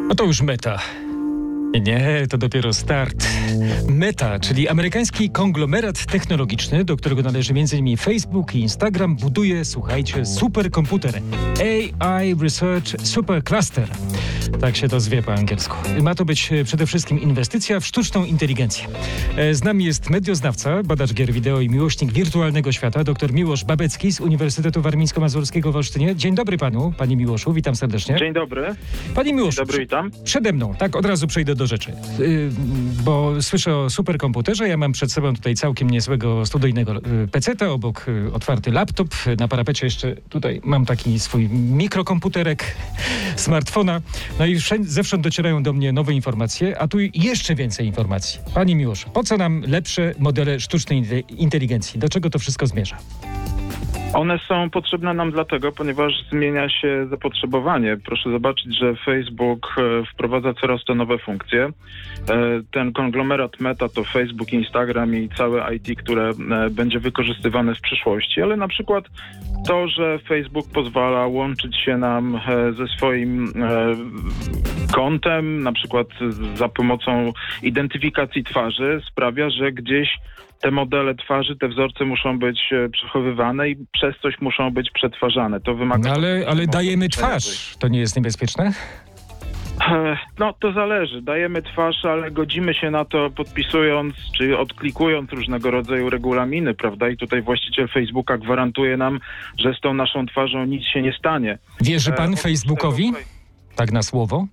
No to już Meta. Nie, to dopiero start. Meta, czyli amerykański konglomerat technologiczny, do którego należy m.in. Facebook i Instagram, buduje, słuchajcie, superkomputer. AI Research Supercluster. Tak się to zwie po angielsku. Ma to być przede wszystkim inwestycja w sztuczną inteligencję. Z nami jest medioznawca, badacz gier wideo i miłośnik wirtualnego świata, dr Miłosz Babecki z Uniwersytetu Warmińsko-Mazurskiego w Olsztynie. Dzień dobry panu, panie Miłoszu, witam serdecznie. Dzień dobry. Panie Miłoszu, Dzień dobry, witam. Przede mną, tak od razu przejdę do rzeczy, bo słyszę o superkomputerze, ja mam przed sobą tutaj całkiem niezłego studyjnego peceta, obok otwarty laptop, na parapecie jeszcze tutaj mam taki swój mikrokomputerek, smartfona, no i zewsząd docierają do mnie nowe informacje, a tu jeszcze więcej informacji. Panie Miłoszu, po co nam lepsze modele sztucznej inteligencji? Do czego to wszystko zmierza? One są potrzebne nam dlatego, ponieważ zmienia się zapotrzebowanie. Proszę zobaczyć, że Facebook wprowadza coraz to nowe funkcje. Ten konglomerat Meta to Facebook, Instagram i całe IT, które będzie wykorzystywane w przyszłości, ale na przykład to, że Facebook pozwala łączyć się nam ze swoim kontem, na przykład za pomocą identyfikacji twarzy, sprawia, że gdzieś te modele twarzy, te wzorce muszą być przechowywane i przez coś muszą być przetwarzane. To wymaga... No ale dajemy twarz. To nie jest niebezpieczne? No, to zależy. Dajemy twarz, ale godzimy się na to podpisując czy odklikując różnego rodzaju regulaminy, prawda? I tutaj właściciel Facebooka gwarantuje nam, że z tą naszą twarzą nic się nie stanie. Wierzy pan Facebookowi? Tak na słowo?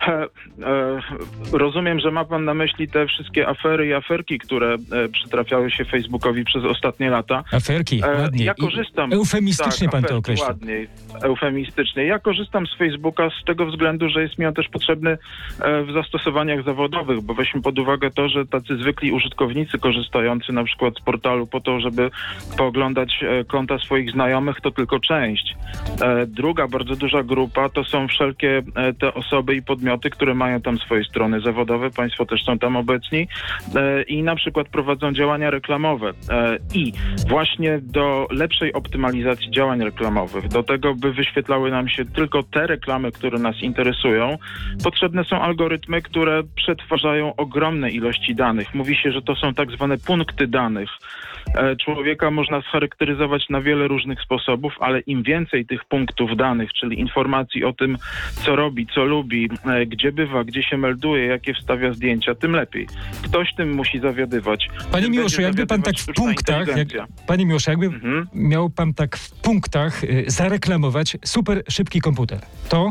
Rozumiem, że ma pan na myśli te wszystkie afery i aferki, które przytrafiały się Facebookowi przez ostatnie lata. Aferki, ładnie. Ja korzystam... Eufemistycznie pan to określa. Ładniej, eufemistycznie. Ja korzystam z Facebooka z tego względu, że jest mi on też potrzebny w zastosowaniach zawodowych, bo weźmy pod uwagę to, że tacy zwykli użytkownicy korzystający na przykład z portalu po to, żeby pooglądać konta swoich znajomych, to tylko część. Druga bardzo duża grupa to są wszelkie te osoby i podmioty, które mają tam swoje strony zawodowe, państwo też są tam obecni i na przykład prowadzą działania reklamowe. I właśnie do lepszej optymalizacji działań reklamowych, do tego, by wyświetlały nam się tylko te reklamy, które nas interesują, potrzebne są algorytmy, które przetwarzają ogromne ilości danych. Mówi się, że to są tak zwane punkty danych. Człowieka można scharakteryzować na wiele różnych sposobów, ale im więcej tych punktów danych, czyli informacji o tym, co robi, co lubi, gdzie bywa, gdzie się melduje, jakie wstawia zdjęcia, tym lepiej. Ktoś tym musi zawiadywać. Panie Miłoszu, jakby pan tak w punktach, panie Miłoszu, jakby miał pan tak w punktach zareklamować super szybki komputer, to?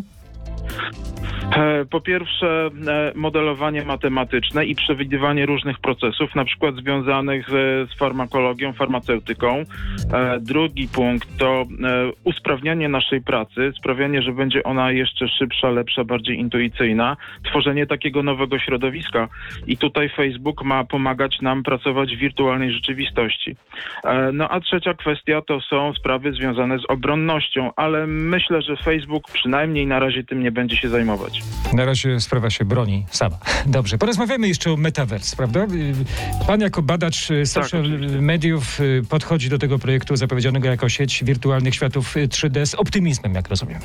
Po pierwsze modelowanie matematyczne i przewidywanie różnych procesów, na przykład związanych z farmakologią, farmaceutyką. Drugi punkt to usprawnianie naszej pracy, sprawianie, że będzie ona jeszcze szybsza, lepsza, bardziej intuicyjna, tworzenie takiego nowego środowiska. I tutaj Facebook ma pomagać nam pracować w wirtualnej rzeczywistości. No a trzecia kwestia to są sprawy związane z obronnością, ale myślę, że Facebook przynajmniej na razie tym nie będzie się zajmować. Na razie sprawa się broni sama. Dobrze, porozmawiamy jeszcze o Metaverse, prawda? Pan jako badacz social mediów podchodzi do tego projektu zapowiedzianego jako sieć wirtualnych światów 3D z optymizmem, jak rozumiem.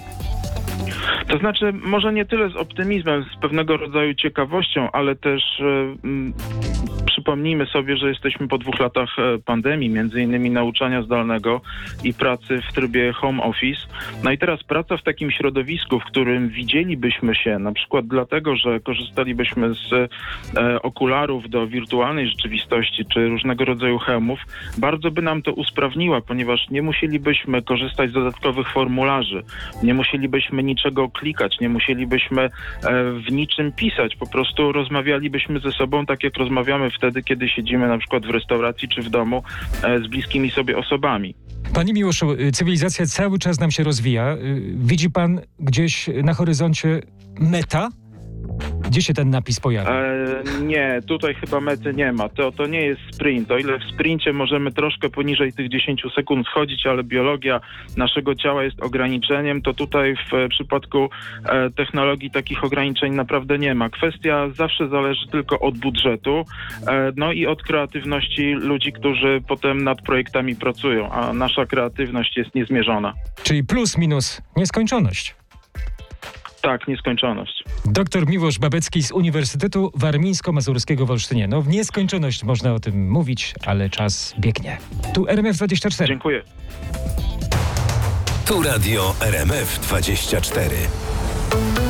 To znaczy, może nie tyle z optymizmem, z pewnego rodzaju ciekawością, ale też przypomnijmy sobie, że jesteśmy po 2 latach pandemii, między innymi nauczania zdalnego i pracy w trybie home office. No i teraz praca w takim środowisku, w którym widzielibyśmy się, na przykład dlatego, że korzystalibyśmy z okularów do wirtualnej rzeczywistości, czy różnego rodzaju hełmów, bardzo by nam to usprawniła, ponieważ nie musielibyśmy korzystać z dodatkowych formularzy, nie musielibyśmy niczego klikać, nie musielibyśmy w niczym pisać, po prostu rozmawialibyśmy ze sobą tak, jak rozmawiamy wtedy, kiedy siedzimy na przykład w restauracji czy w domu z bliskimi sobie osobami. Panie Miłoszu, cywilizacja cały czas nam się rozwija. Widzi pan gdzieś na horyzoncie Meta? Gdzie się ten napis pojawia? Nie, tutaj chyba mety nie ma. To nie jest sprint. O ile w sprincie możemy troszkę poniżej tych 10 sekund schodzić, ale biologia naszego ciała jest ograniczeniem, to tutaj w przypadku technologii takich ograniczeń naprawdę nie ma. Kwestia zawsze zależy tylko od budżetu, no i od kreatywności ludzi, którzy potem nad projektami pracują, a nasza kreatywność jest niezmierzona. Czyli plus minus nieskończoność. Tak, nieskończoność. Doktor Miłosz Babecki z Uniwersytetu Warmińsko-Mazurskiego w Olsztynie. No w nieskończoność można o tym mówić, ale czas biegnie. Tu RMF24. Dziękuję. Tu radio RMF24.